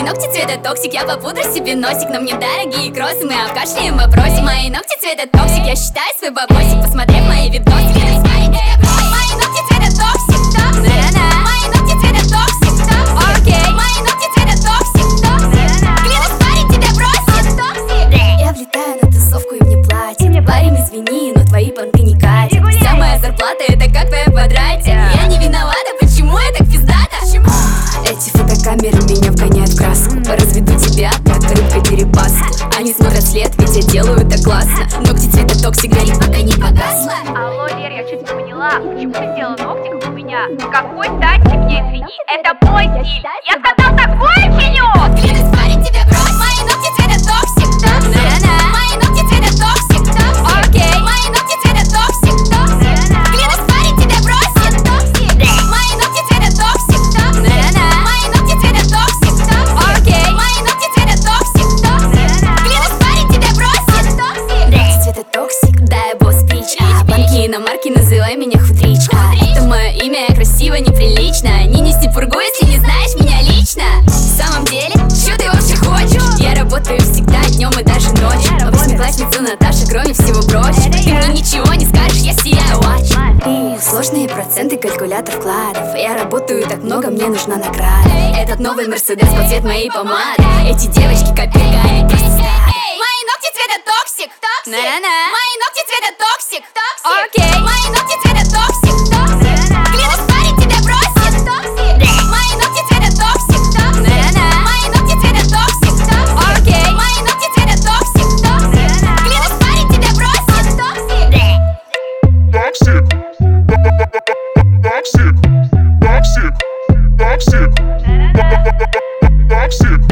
ногти цвета токсик, я попудрю себе носик. Но мне дорогие кроссы, мы обкашляем вопросик. Мои ногти цвета токсик, я считаю свой бабосик, посмотрев мои видосики. Мои ногти цвета токсик, мои ногти цвета токсик, окей. Мои ногти цвета токсик, клянусь, парень тебя бросит. Я влетаю на тусовку и мне платят. Парень, извини, но твои понты не катят. Вся моя зарплата это как твоя потратья. Я не виновата, почему я так пиздата? Эти фотокамеры меня вгоняют в краску. Разведу тебя, как рыбка дерипаску. Они смотрят след, ведь я делаю это классно. Ногти цвета токсик, горит, пока не погасла. Алло, Лер, я чуть не поняла, почему ты сделала ногти, как у меня? Какой статик, мне извини, это мой стиль. Я сказал такое чиню! Клянусь, парень тебя бросит. Мои ногти цвета токсик, мои ногти цвета токсик, окей. Мои ногти цвета токсик, клянусь, парень тебя бросит. Мои ногти цвета токсик, мои ногти цвета токсик, окей. Мои ногти цвета токсик, клянусь, парень тебя бросит. Ногти цвета токсик, да, я босс бич. Банки и иномарки, называй меня худричка. Это мое имя, я красиво, неприлично. Не неси пургу, если не знаешь меня лично. В самом деле, что ты вообще хочешь? Я работаю всегда, днем и даже ночью. А восьмиклассница Наташа, кроме всего прочего, ты мне ничего не скажешь, я сияю очень. Сложные проценты, калькулятор вкладов. Я работаю так много, мне нужна награда. Этот новый Мерседес под цвет моей помады. Эти девочки копейка, они просто стадо. Мои ногти цвета токсик, мои ногти цвета токсик, окей. Мои ногти цвета токсик, клянусь, парень тебя бросит. Мои ногти цвета токсик, мои ногти цвета токсик, окей. Мои ногти цвета токсик, клянусь, парень тебя бросит. Toxic, toxic, toxic, toxic, toxic.